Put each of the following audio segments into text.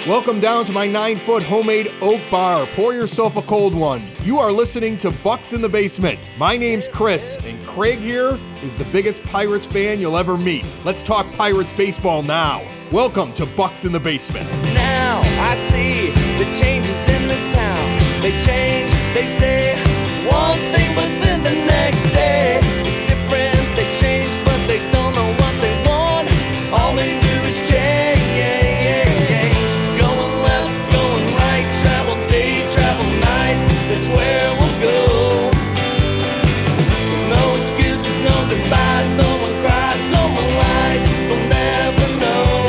Welcome down to my 9-foot homemade oak bar. Pour yourself a cold one. You are listening to Bucks in the Basement. My name's Chris, and Craig here is the biggest Pirates fan you'll ever meet. Let's talk Pirates baseball now. Welcome to Bucks in the Basement. Now I see the changes in this town. They change, they say one thing, but then the next day it's different. They change, but they don't know what they want. All they do is change. Going left, going right, travel day, travel night. That's where we'll go. No excuses, no goodbyes, no one cries, no more lies. We'll never know.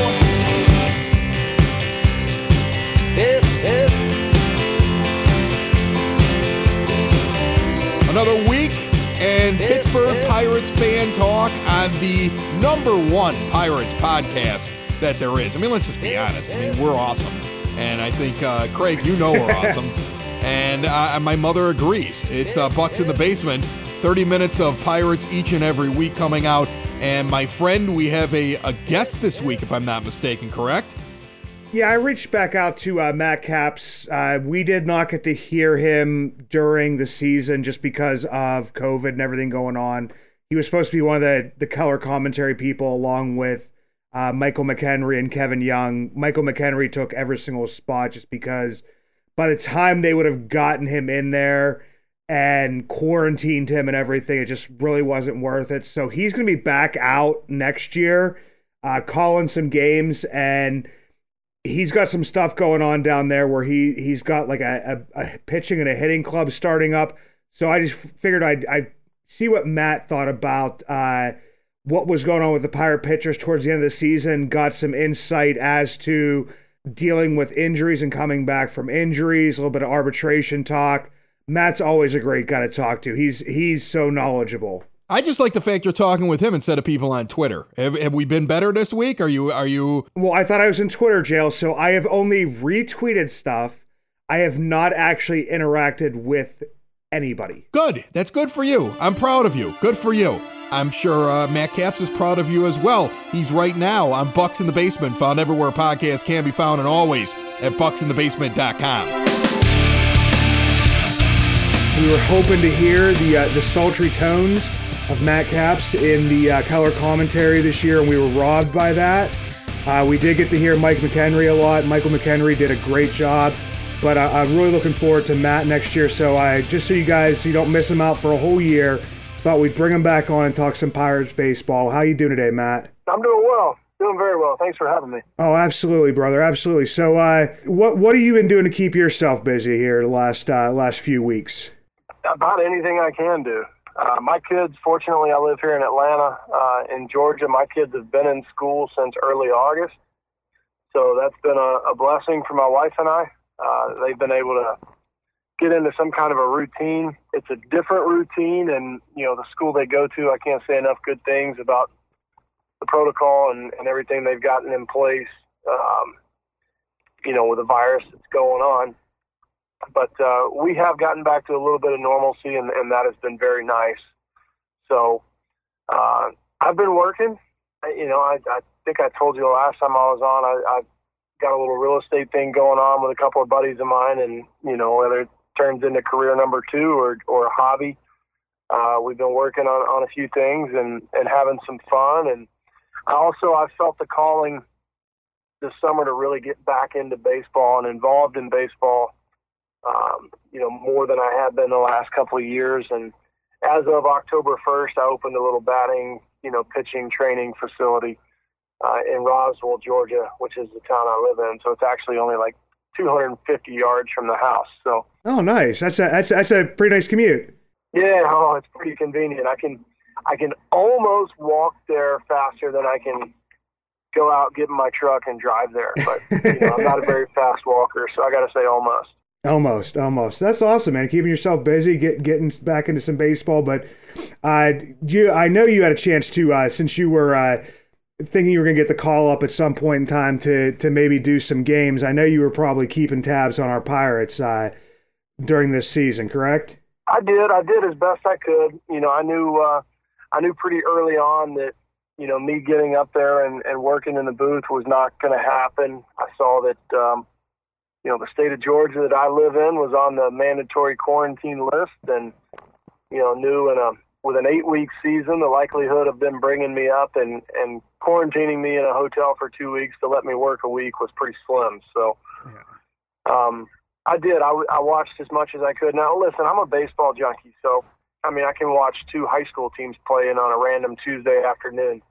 Another week and Pittsburgh Pirates fan talk on the number one Pirates podcast that there is. I mean, let's just be honest. I mean, we're awesome. And I think, Craig, you know we're awesome. And my mother agrees. It's Bucks in the Basement, 30 minutes of Pirates each and every week coming out. And my friend, we have a guest this week, if I'm not mistaken, correct? Yeah, I reached back out to Matt Capps. We did not get to hear him during the season just because of COVID and everything going on. He was supposed to be one of the color commentary people along with Michael McHenry and Kevin Young. Michael McHenry took every single spot just because by the time they would have gotten him in there and quarantined him and everything, it just really wasn't worth it. So he's going to be back out next year, calling some games, and he's got some stuff going on down there where he's got like a pitching and a hitting club starting up. So I just figured I'd see what Matt thought about what was going on with the Pirate pitchers towards the end of the season, got some insight as to dealing with injuries and coming back from injuries, a little bit of arbitration talk. Matt's always a great guy to talk to. He's so knowledgeable. I just like the fact you're talking with him instead of people on Twitter. Have we been better this week? Are you? Well, I thought I was in Twitter jail, so I have only retweeted stuff. I have not actually interacted with anybody. Good. That's good for you. I'm proud of you. Good for you. I'm sure Matt Capps is proud of you as well. He's right now on Bucks in the Basement, found everywhere podcasts can be found, and always at bucksinthebasement.com. We were hoping to hear the sultry tones of Matt Capps in the color commentary this year, and we were robbed by that. We did get to hear Mike McHenry a lot. Michael McHenry did a great job, but I'm really looking forward to Matt next year. So just so you don't miss him out for a whole year, thought we'd bring him back on and talk some Pirates baseball. How you doing today, Matt? I'm doing well. Doing very well. Thanks for having me. Oh, absolutely, brother. Absolutely. So what have you been doing to keep yourself busy here the last few weeks? About anything I can do. My kids, fortunately, I live here in Atlanta, in Georgia. My kids have been in school since early August. So that's been a blessing for my wife and I. They've been able to get into some kind of a routine. It's a different routine, and, the school they go to, I can't say enough good things about the protocol and everything they've gotten in place, with the virus that's going on. But we have gotten back to a little bit of normalcy, and that has been very nice. So I've been working. I think I told you the last time I was on, I got a little real estate thing going on with a couple of buddies of mine, and, whether it turns into career number 2 or a hobby, we've been working on a few things and having some fun. And I felt the calling this summer to really get back into baseball and involved in baseball, more than I had been the last couple of years. And as of October 1st, I opened a little batting, pitching training facility in Roswell, Georgia, which is the town I live in. So it's actually only like 250 yards from the house. So. Oh, nice. That's a pretty nice commute. Yeah. Oh, it's pretty convenient. I can almost walk there faster than I can go out, get in my truck and drive there. But I'm not a very fast walker, so I got to say almost. Almost. That's awesome, man. Keeping yourself busy, getting back into some baseball. But I know you had a chance to, since you were thinking you were going to get the call up at some point in time to maybe do some games. I know you were probably keeping tabs on our Pirates during this season, correct? I did as best I could. I knew pretty early on that me getting up there and working in the booth was not going to happen. I saw that, the state of Georgia that I live in was on the mandatory quarantine list, and, knew with an 8-week season, the likelihood of them bringing me up and quarantining me in a hotel for 2 weeks to let me work a week was pretty slim. So, I did. I watched as much as I could. Now, listen, I'm a baseball junkie, so, I can watch 2 high school teams playing on a random Tuesday afternoon.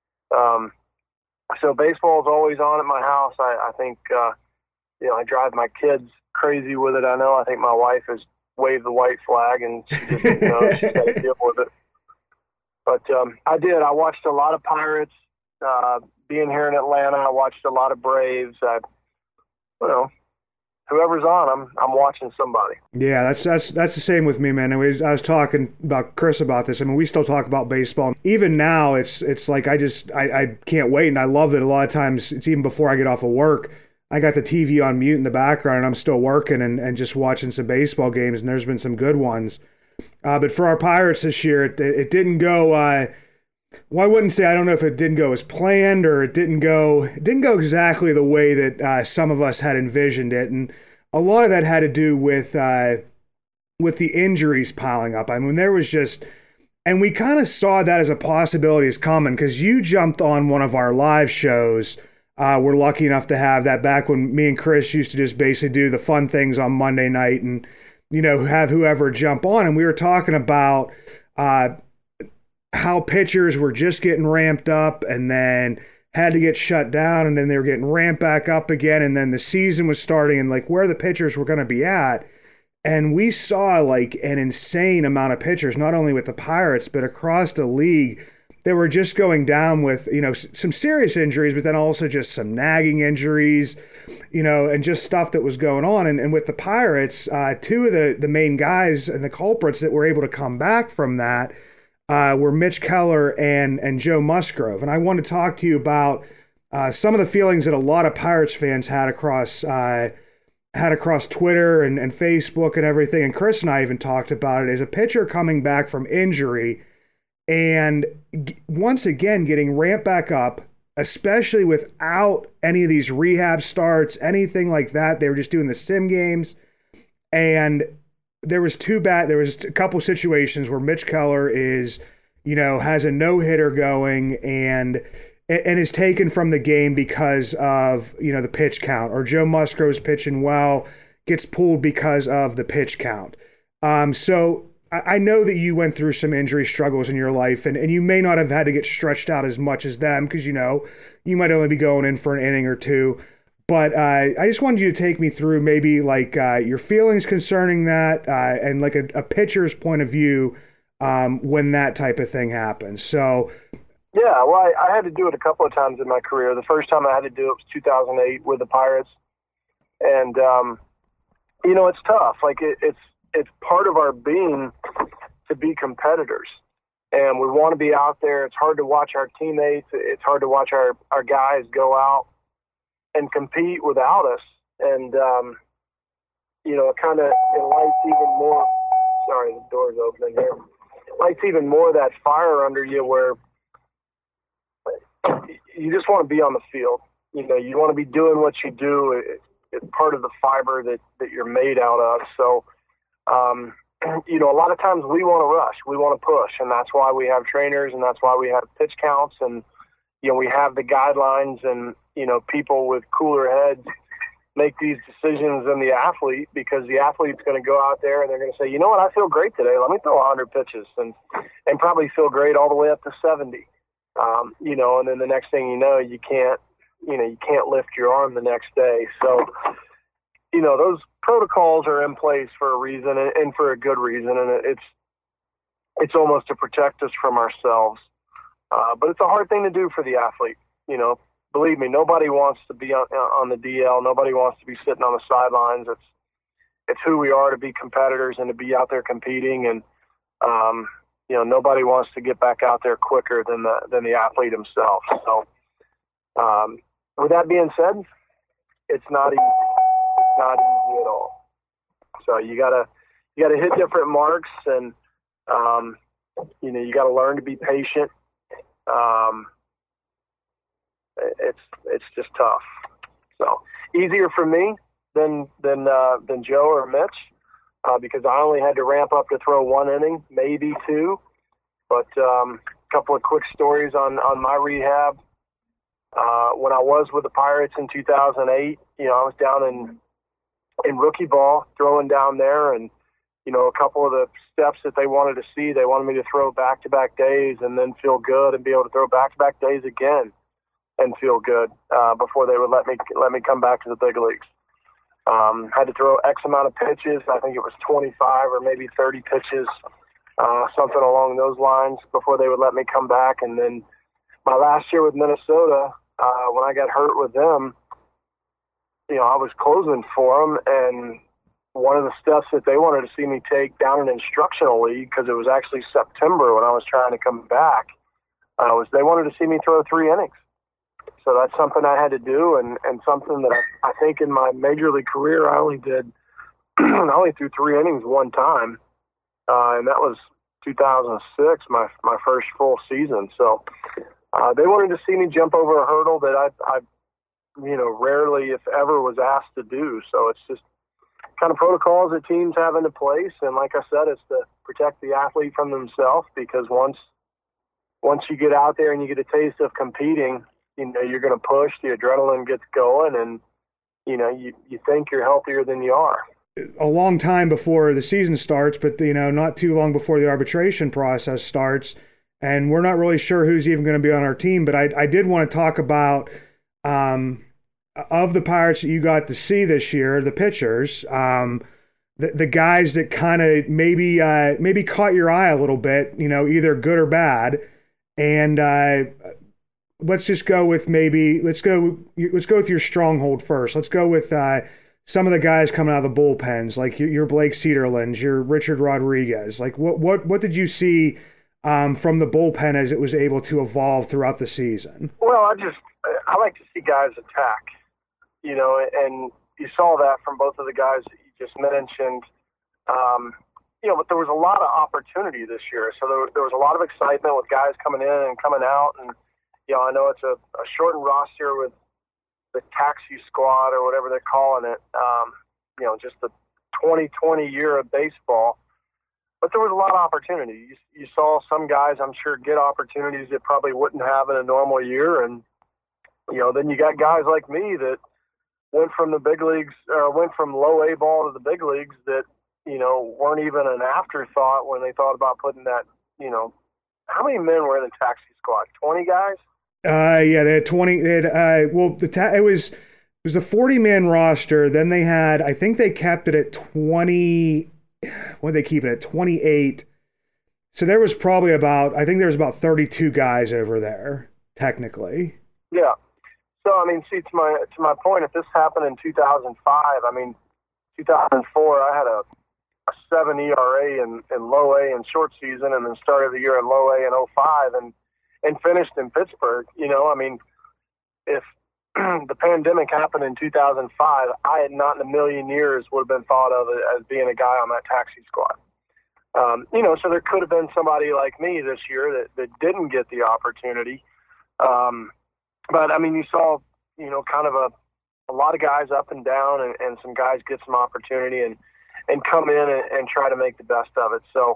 So baseball is always on at my house. I think, I drive my kids crazy with it. I think my wife has waved the white flag, and she just, she's got to deal with it. But I did. I watched a lot of Pirates. Being here in Atlanta, I watched a lot of Braves. Whoever's on, I'm watching somebody. Yeah, that's the same with me, man. I was talking about Chris about this. We still talk about baseball. Even now, it's like I can't wait, and I love it. A lot of times, it's even before I get off of work. I got the TV on mute in the background, and I'm still working and just watching some baseball games, and there's been some good ones. But for our Pirates this year, it didn't go. Well, I wouldn't say, I don't know if it didn't go as planned or it didn't go exactly the way that some of us had envisioned it. And a lot of that had to do with the injuries piling up. There was just, and we kind of saw that as a possibility as coming, because you jumped on one of our live shows. We're lucky enough to have that back when me and Chris used to just basically do the fun things on Monday night and, have whoever jump on. And we were talking about how pitchers were just getting ramped up and then had to get shut down, and then they were getting ramped back up again, and then the season was starting, and like where the pitchers were going to be at. And we saw like an insane amount of pitchers, not only with the Pirates, but across the league. They were just going down with, some serious injuries, but then also just some nagging injuries, and just stuff that was going on. And with the Pirates, 2 of the main guys and the culprits that were able to come back from that were Mitch Keller and Joe Musgrove. And I want to talk to you about some of the feelings that a lot of Pirates fans had across Twitter and Facebook and everything. And Chris and I even talked about it as a pitcher coming back from injury and once again getting ramped back up, especially without any of these rehab starts, anything like that. They were just doing the sim games. And there was a couple situations where Mitch Keller is, has a no-hitter going and is taken from the game because of, the pitch count, or Joe Musgrove's pitching well, gets pulled because of the pitch count. So I know that you went through some injury struggles in your life, and you may not have had to get stretched out as much as them because, you might only be going in for an inning or two. But I just wanted you to take me through maybe like your feelings concerning that and like a pitcher's point of view when that type of thing happens. So, yeah, well, I had to do it a couple of times in my career. The first time I had to do it was 2008 with the Pirates. And, it's tough. Like it's part of our being to be competitors. And we want to be out there. It's hard to watch our teammates. It's hard to watch our guys go out and compete without us. And, it kind of lights even more. Sorry, the door's opening here. Lights even more of that fire under you where you just want to be on the field. You want to be doing what you do. It's part of the fiber that you're made out of. So, a lot of times we want to rush, we want to push, and that's why we have trainers, and that's why we have pitch counts, and, we have the guidelines, and, people with cooler heads make these decisions than the athlete, because the athlete's going to go out there and they're going to say, you know what, I feel great today. Let me throw 100 pitches and probably feel great all the way up to 70. And then the next thing you can't lift your arm the next day. So, those protocols are in place for a reason and for a good reason. And it's almost to protect us from ourselves. But it's a hard thing to do for the athlete. Believe me, nobody wants to be on the DL. Nobody wants to be sitting on the sidelines. It's who we are to be competitors and to be out there competing. And, nobody wants to get back out there quicker than the athlete himself. So, with that being said, it's not easy. It's not easy at all. So you gotta hit different marks, and you gotta learn to be patient. it's just tough. So easier for me than Joe or Mitch, because I only had to ramp up to throw one inning, maybe two. But a couple of quick stories on my rehab. When I was with the Pirates in 2008, I was down in rookie ball throwing down there, and a couple of the steps that they wanted to see, they wanted me to throw back-to-back days and then feel good and be able to throw back-to-back days again and feel good before they would let me come back to the big leagues. Had to throw X amount of pitches. I think it was 25 or maybe 30 pitches, something along those lines, before they would let me come back. And then my last year with Minnesota, when I got hurt with them, I was closing for them, and one of the steps that they wanted to see me take down an instructional league, because it was actually September when I was trying to come back, was they wanted to see me throw 3 innings. So that's something I had to do, and something that I think in my major league career I only threw 3 innings one time, and that was 2006, my first full season. So they wanted to see me jump over a hurdle that I rarely, if ever, was asked to do. So it's just kind of protocols that teams have into place, and like I said, it's to protect the athlete from themselves, because once you get out there and you get a taste of competing, you're going to push, the adrenaline gets going, and you think you're healthier than you are. A long time before the season starts, but not too long before the arbitration process starts, and we're not really sure who's even going to be on our team. But I did want to talk about of the Pirates that you got to see this year, the pitchers, the guys that kind of maybe caught your eye a little bit, either good or bad. And let's just go with let's go with your stronghold first. Let's go with some of the guys coming out of the bullpens, like your Blake Cederlins, your Richard Rodriguez. Like what did you see from the bullpen as it was able to evolve throughout the season? Well, I like to see guys attack, and you saw that from both of the guys that you just mentioned. But there was a lot of opportunity this year, so there was a lot of excitement with guys coming in and coming out, and I know it's a shortened roster with the taxi squad or whatever they're calling it, just the 2020 year of baseball. But there was a lot of opportunity. You saw some guys, I'm sure, get opportunities that probably wouldn't have in a normal year. And, then you got guys like me that went from the big leagues, went from low A ball to the big leagues that, weren't even an afterthought when they thought about putting that, how many men were in the taxi squad? 20 guys? Yeah, they had 20. They had, it was a 40-man roster. Then they had, I think they kept it at 20. What did they keep it at? 28. So there was probably about 32 guys over there, technically. Yeah. So, to my point, if this happened in 2005, 2004, I had a 7 ERA in low A in short season, and then started the year in low A in 05 and finished in Pittsburgh. If the pandemic happened in 2005, I had not in a million years would have been thought of as being a guy on that taxi squad. So there could have been somebody like me this year that didn't get the opportunity. But you saw, kind of a lot of guys up and down, and some guys get some opportunity and come in and try to make the best of it. So,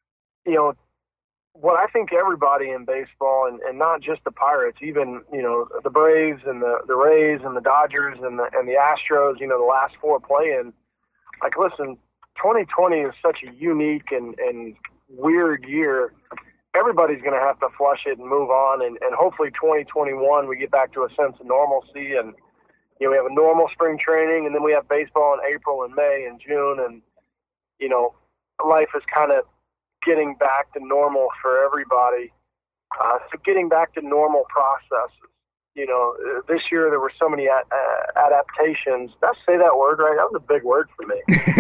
what I think everybody in baseball, and not just the Pirates, even, the Braves and the Rays and the Dodgers and the Astros, the last 4 play-in, like, listen, 2020 is such a unique and weird year. Everybody's going to have to flush it and move on, and hopefully 2021 we get back to a sense of normalcy, and we have a normal spring training, and then we have baseball in April and May and June, and life is kind of getting back to normal for everybody. So getting back to normal processes. This year there were so many adaptations. Did I say that word right? That was a big word for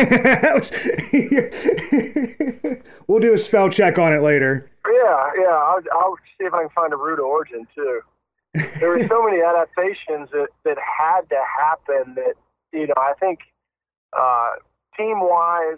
me. We'll do a spell check on it later. Yeah. I'll see if I can find a root of origin too. There were so many adaptations that had to happen that, I think team-wise,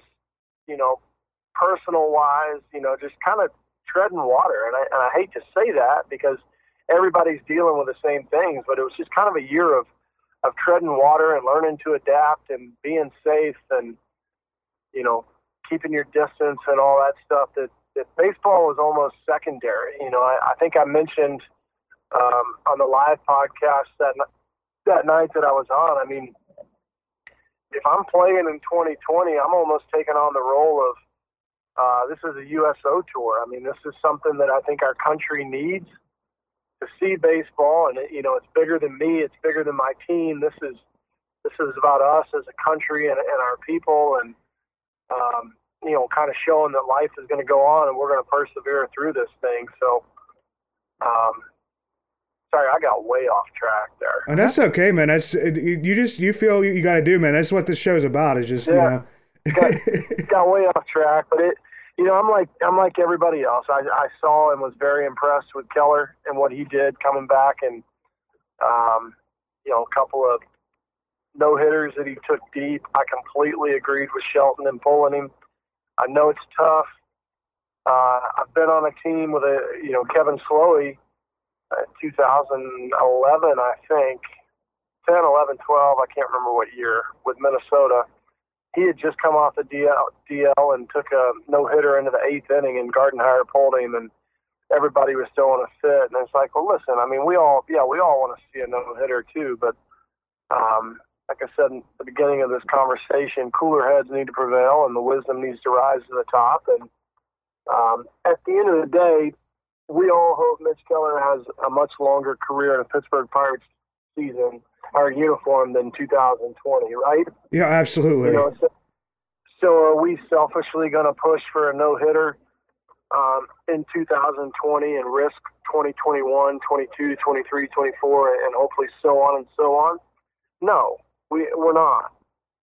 personal-wise, just kind of treading water. And I hate to say that because everybody's dealing with the same things, but it was just kind of a year of treading water and learning to adapt and being safe and, you know, keeping your distance and all that stuff that baseball was almost secondary. You know, I think I mentioned on the live podcast that night that I was on, I mean, if I'm playing in 2020, I'm almost taking on the role of this is a USO tour. I mean, this is something that I think our country needs to see baseball, and you know, it's bigger than me. It's bigger than my team. This is about us as a country and our people, and you know, kind of showing that life is going to go on, and we're going to persevere through this thing. So, sorry, I got way off track there. And that's okay, man. That's you feel you got to do, man. That's what this show's about. Is just got way off track, but you know, I'm like everybody else. I saw and was very impressed with Keller and what he did coming back, and you know, a couple of no hitters that he took deep. I completely agreed with Shelton and pulling him. I know it's tough. I've been on a team with Kevin Slowey. 2011, I think, 10, 11, 12, I can't remember what year, with Minnesota. He had just come off the DL and took a no-hitter into the 8th inning, and Gardenhire pulled him, and everybody was still in a fit. And it's like, well, listen, I mean, we all want to see a no-hitter too, but like I said in the beginning of this conversation, cooler heads need to prevail, and the wisdom needs to rise to the top. And at the end of the day, we all hope Mitch Keller has a much longer career in a Pittsburgh Pirates season or uniform than 2020, right? Yeah, absolutely. You know, so are we selfishly going to push for a no-hitter in 2020 and risk 2021, 22, 23, 24, and hopefully so on and so on? No, we're not.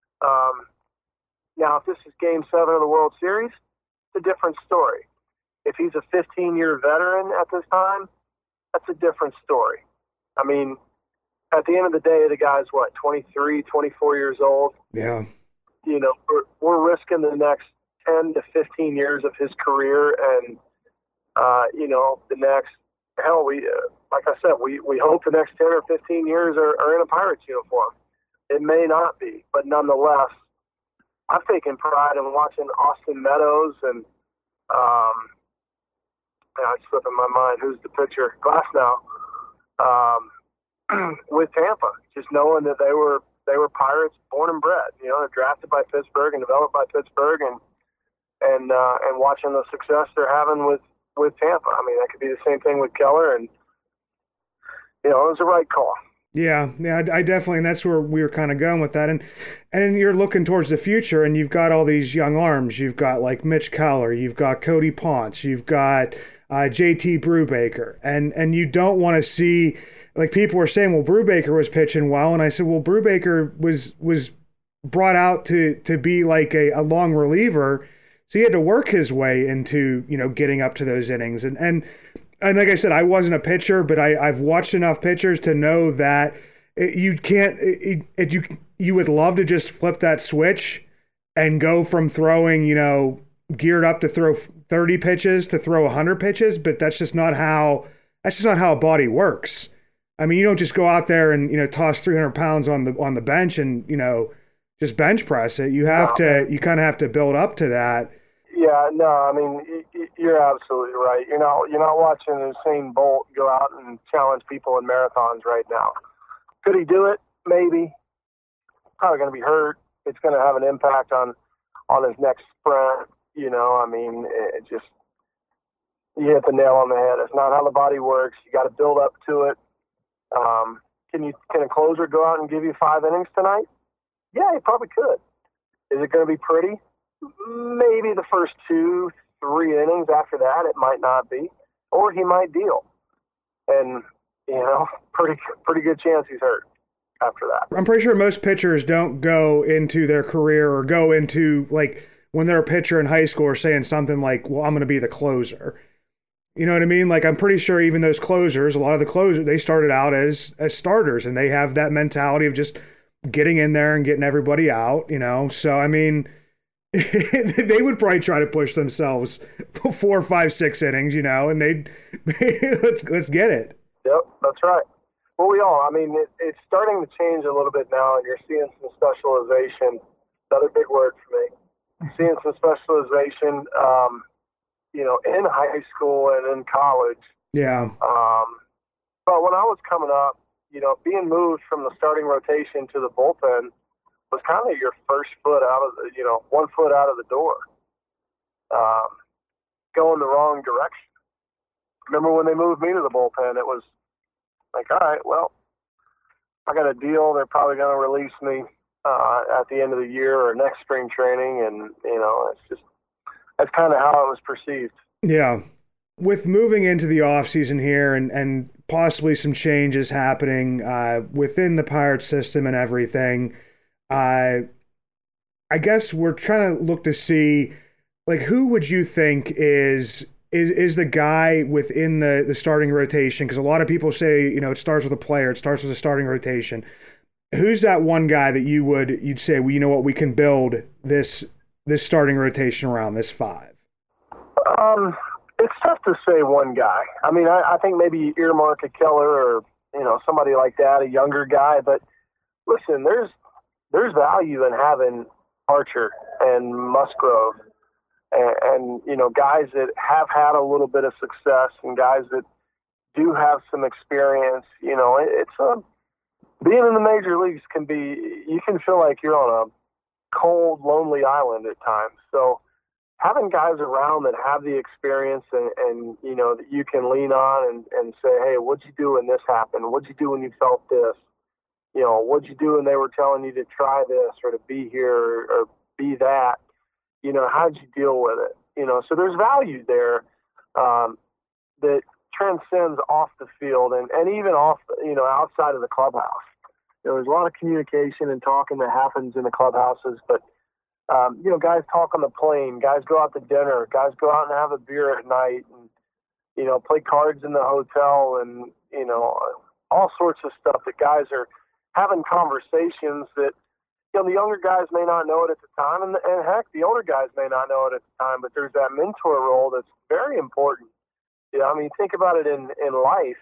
Now, if this is Game 7 of the World Series, it's a different story. If he's a 15-year veteran at this time, that's a different story. I mean, at the end of the day, the guy's, 23, 24 years old? Yeah. You know, we're risking the next 10 to 15 years of his career, and, you know, the next, like I said, we hope the next 10 or 15 years are in a Pirates uniform. It may not be, but nonetheless, I've taken pride in watching Austin Meadows and, it's slipping my mind. Who's the pitcher? Glasnow. With Tampa, just knowing that they were Pirates, born and bred. You know, they're drafted by Pittsburgh and developed by Pittsburgh, and watching the success they're having with Tampa. I mean, that could be the same thing with Keller, and you know, it was the right call. Yeah, I definitely, and that's where we were kind of going with that. And you're looking towards the future, and you've got all these young arms. You've got like Mitch Keller, you've got Cody Ponce, you've got JT Brubaker, and you don't want to see, like, people were saying, well, Brubaker was pitching well, and I said, well, Brubaker was brought out to be like a long reliever, so he had to work his way into, you know, getting up to those innings, and like I said, I wasn't a pitcher, but I've watched enough pitchers to know that you would love to just flip that switch and go from throwing, you know, geared up to throw 30 pitches to throw 100 pitches, but that's just not how a body works. I mean, you don't just go out there and, you know, toss 300 pounds on the bench and, you know, just bench press it. You kind of have to build up to that. Yeah, no, I mean, you're absolutely right. You're not watching Usain Bolt go out and challenge people in marathons right now. Could he do it? Maybe. Probably going to be hurt. It's going to have an impact on his next sprint. You know, I mean, it just, you hit the nail on the head. It's not how the body works. You got to build up to it. Can a closer go out and give you 5 innings tonight? Yeah, he probably could. Is it going to be pretty? Maybe the first 2-3 innings. After that, it might not be, or he might deal, and you know, pretty good chance he's hurt after that. I'm pretty sure most pitchers don't go into their career or go into, like, when they're a pitcher in high school or saying something like, well, I'm going to be the closer. You know what I mean? Like, I'm pretty sure even those closers, a lot of the closers, they started out as starters, and they have that mentality of just getting in there and getting everybody out, you know? So, I mean, they would probably try to push themselves 4, 5, 6 innings, you know, and let's get it. Yep, that's right. Well, it's starting to change a little bit now, and you're seeing some specialization. Another big word for me. Seeing some specialization, in high school and in college. Yeah. But when I was coming up, being moved from the starting rotation to the bullpen was kind of your first foot out of the, 1 foot out of the door, going the wrong direction. Remember when they moved me to the bullpen, it was like, all right, well, I got a deal. They're probably going to release me at the end of the year or next spring training. And, that's kind of how it was perceived. Yeah. With moving into the offseason here and possibly some changes happening within the Pirates system and everything, I guess we're trying to look to see, like, who would you think is the guy within the starting rotation? Because a lot of people say, it starts with a player, it starts with a starting rotation. Who's that one guy that you'd say, well, you know what, we can build this starting rotation around, this five? It's tough to say one guy. I mean, I think maybe earmark a Keller or, somebody like that, a younger guy. But listen, there's value in having Archer and Musgrove and guys that have had a little bit of success and guys that do have some experience. It's being in the major leagues you can feel like you're on a cold, lonely island at times. So having guys around that have the experience and that you can lean on and say, hey, what'd you do when this happened? What'd you do when you felt this? What'd you do when they were telling you to try this or to be here or be that? How'd you deal with it? So there's value there that transcends off the field and even off, outside of the clubhouse. There's a lot of communication and talking that happens in the clubhouses, but guys talk on the plane, guys go out to dinner, guys go out and have a beer at night and, play cards in the hotel and, all sorts of stuff that guys are having conversations that, the younger guys may not know it at the time and heck, the older guys may not know it at the time, but there's that mentor role that's very important. Think about it in life.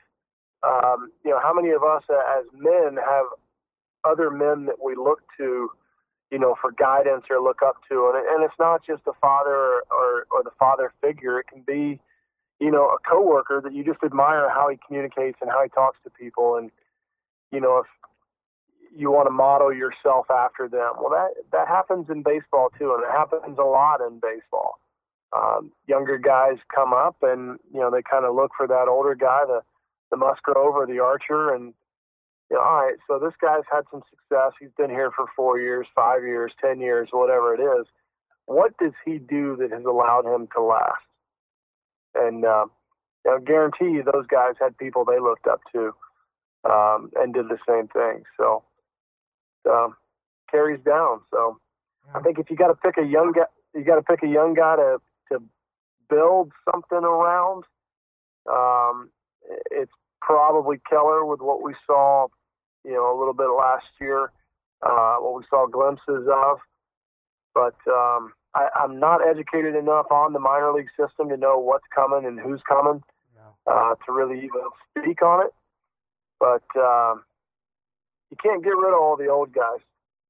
How many of us as men have other men that we look to, for guidance or look up to. And it's not just a father or the father figure. It can be, a coworker that you just admire how he communicates and how he talks to people. And, if you want to model yourself after them, well, that happens in baseball too. And it happens a lot in baseball. Younger guys come up and, they kind of look for that older guy, the Musgrove or the Archer, and, all right, so this guy's had some success. He's been here for 4 years, 5 years, 10 years, whatever it is. What does he do that has allowed him to last? And I guarantee you those guys had people they looked up to and did the same thing. So carries down. So I think if you got to pick a young guy, to build something around. It's probably Keller with what we saw, a little bit last year, what we saw glimpses of. But I'm not educated enough on the minor league system to know what's coming and who's coming to really even speak on it. But you can't get rid of all the old guys.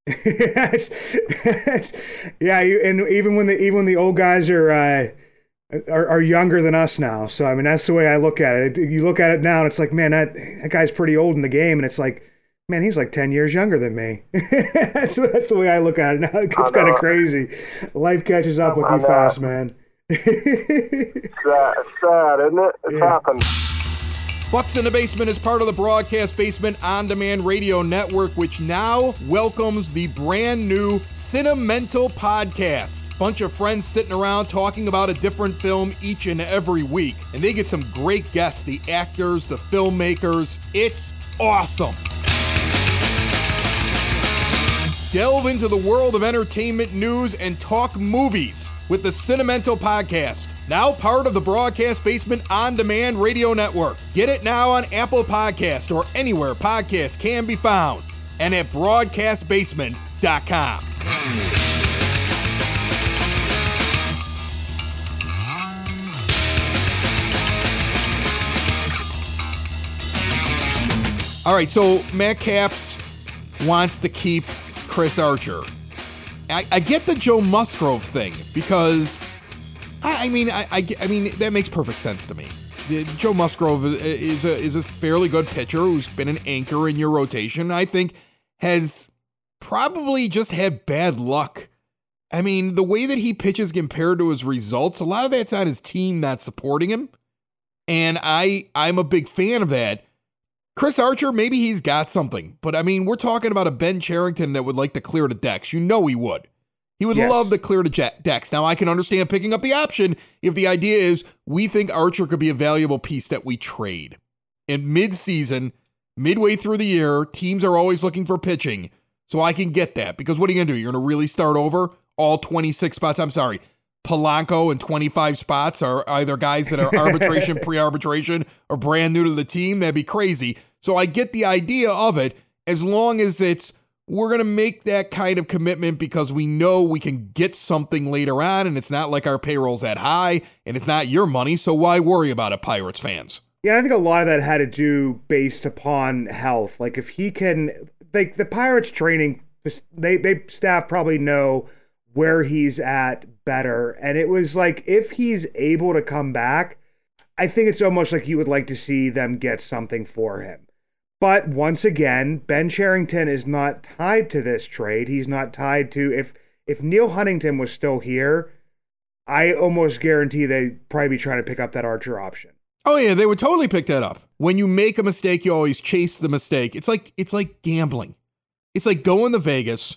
Yeah, and even when the old guys are younger than us now. So I mean, that's the way I look at it. You look at it now, and it's like, man, that guy's pretty old in the game, and it's like, man, he's like 10 years younger than me. that's the way I look at it now. It's kind of crazy. Life catches up with you fast, man. It's sad, isn't it? It's happened. Bucks in the Basement is part of the Broadcast Basement On Demand Radio Network, which now welcomes the brand new Cinemental Podcast. Bunch of friends sitting around talking about a different film each and every week. And they get some great guests, the actors, the filmmakers. It's awesome. Delve into the world of entertainment news and talk movies with the Cinemental Podcast. Now part of the Broadcast Basement On Demand Radio Network. Get it now on Apple Podcast or anywhere podcasts can be found. And at broadcastbasement.com. All right, so Matt Capps wants to keep Chris Archer. I get the Joe Musgrove thing because, I mean that makes perfect sense to me. Joe Musgrove is a fairly good pitcher who's been an anchor in your rotation. I think has probably just had bad luck. I mean, the way that he pitches compared to his results, a lot of that's on his team not supporting him. And I'm a big fan of that. Chris Archer, maybe he's got something. But, I mean, we're talking about a Ben Cherington that would like to clear the decks. You know he would. He would love to clear the decks. Now, I can understand picking up the option if the idea is we think Archer could be a valuable piece that we trade. In mid-season, midway through the year, teams are always looking for pitching. So I can get that. Because what are you going to do? You're going to really start over all 26 spots? I'm sorry. Polanco and 25 spots are either guys that are arbitration, pre-arbitration, or brand new to the team. That'd be crazy. So I get the idea of it as long as we're going to make that kind of commitment because we know we can get something later on and it's not like our payroll's that high and it's not your money. So why worry about it, Pirates fans? Yeah, I think a lot of that had to do based upon health. Like if he can, like the Pirates training, they staff probably know where he's at better. And it was like, if he's able to come back, I think it's almost like you would like to see them get something for him. But once again, Ben Cherington is not tied to this trade. He's not tied to, if Neil Huntington was still here, I almost guarantee they'd probably be trying to pick up that Archer option. Oh yeah, they would totally pick that up. When you make a mistake, you always chase the mistake. It's like gambling. It's like going to Vegas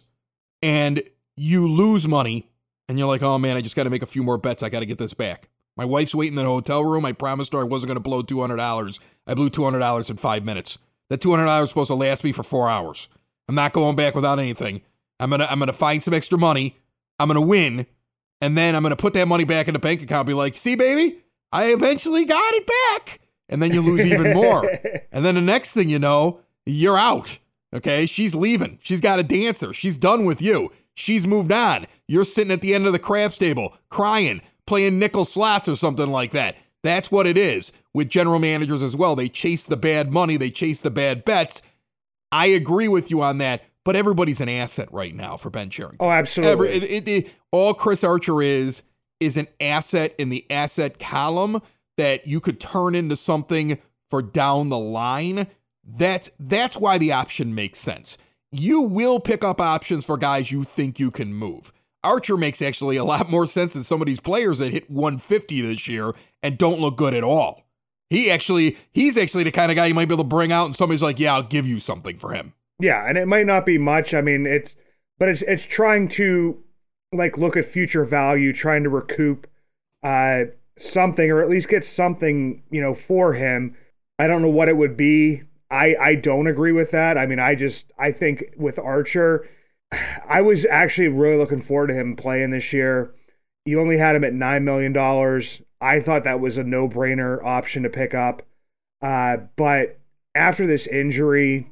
and you lose money and you're like, oh man, I just got to make a few more bets. I got to get this back. My wife's waiting in the hotel room. I promised her I wasn't going to blow $200. I blew $200 in 5 minutes. That $200 is supposed to last me for 4 hours. I'm not going back without anything. I'm gonna find some extra money. I'm gonna win, and then I'm gonna put that money back in the bank account. And be like, see, baby, I eventually got it back. And then you lose even more. And then the next thing you know, you're out. Okay, she's leaving. She's got a dancer. She's done with you. She's moved on. You're sitting at the end of the craps table, crying, playing nickel slots or something like that. That's what it is with general managers as well. They chase the bad money. They chase the bad bets. I agree with you on that, but everybody's an asset right now for Ben Cherington. Oh, absolutely. All Chris Archer is an asset in the asset column that you could turn into something for down the line. That's why the option makes sense. You will pick up options for guys you think you can move. Archer makes actually a lot more sense than some of these players that hit 150 this year and don't look good at all. He's actually the kind of guy you might be able to bring out and somebody's like, yeah, I'll give you something for him. Yeah, and it might not be much. I mean, it's trying to like look at future value, trying to recoup something or at least get something, for him. I don't know what it would be. I don't agree with that. I mean, I think with Archer, I was actually really looking forward to him playing this year. You only had him at $9 million. I thought that was a no-brainer option to pick up. But after this injury,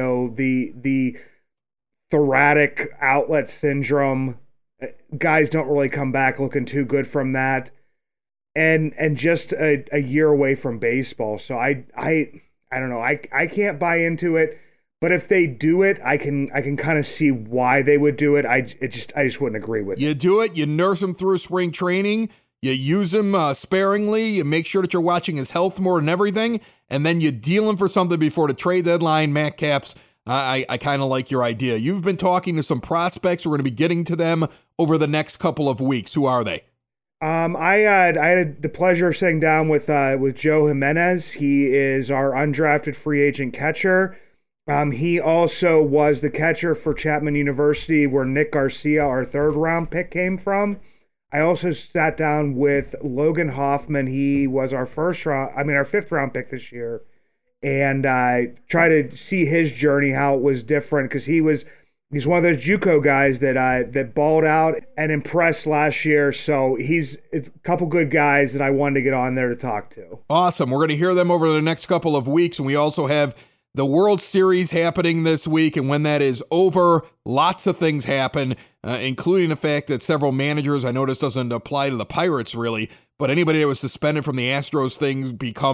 the thoracic outlet syndrome, guys don't really come back looking too good from that. And just a year away from baseball. So I don't know. I can't buy into it. But if they do it, I can kind of see why they would do it. I just wouldn't agree with it. You do it. You nurse him through spring training. You use him sparingly. You make sure that you're watching his health more than everything, and then you deal him for something before the trade deadline. Matt Capps, I kind of like your idea. You've been talking to some prospects. We're going to be getting to them over the next couple of weeks. Who are they? I had the pleasure of sitting down with Joe Jimenez. He is our undrafted free agent catcher. He also was the catcher for Chapman University, where Nick Garcia, our third-round pick, came from. I also sat down with Logan Hoffman. He was our fifth-round pick this year, and try to see his journey, how it was different, because he's one of those JUCO guys that balled out and impressed last year. So he's a couple good guys that I wanted to get on there to talk to. Awesome. We're going to hear them over the next couple of weeks, and we also have the World Series happening this week, and when that is over, lots of things happen, including the fact that several managers, I know this doesn't apply to the Pirates really, but anybody that was suspended from the Astros thing becomes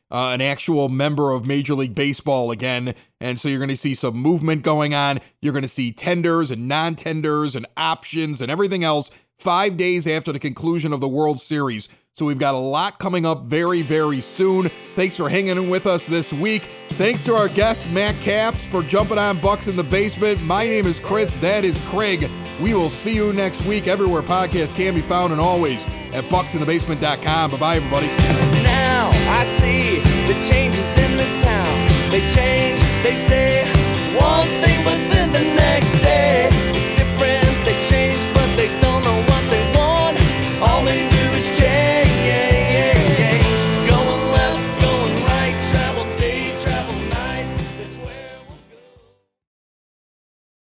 an actual member of Major League Baseball again. And so you're going to see some movement going on. You're going to see tenders and non-tenders and options and everything else 5 days after the conclusion of the World Series. So we've got a lot coming up very, very soon. Thanks for hanging with us this week. Thanks to our guest, Matt Capps, for jumping on Bucks in the Basement. My name is Chris. That is Craig. We will see you next week everywhere podcasts can be found, and always at bucksinthebasement.com. Bye-bye, everybody. Now I see the changes in this town. They change, they say one thing, but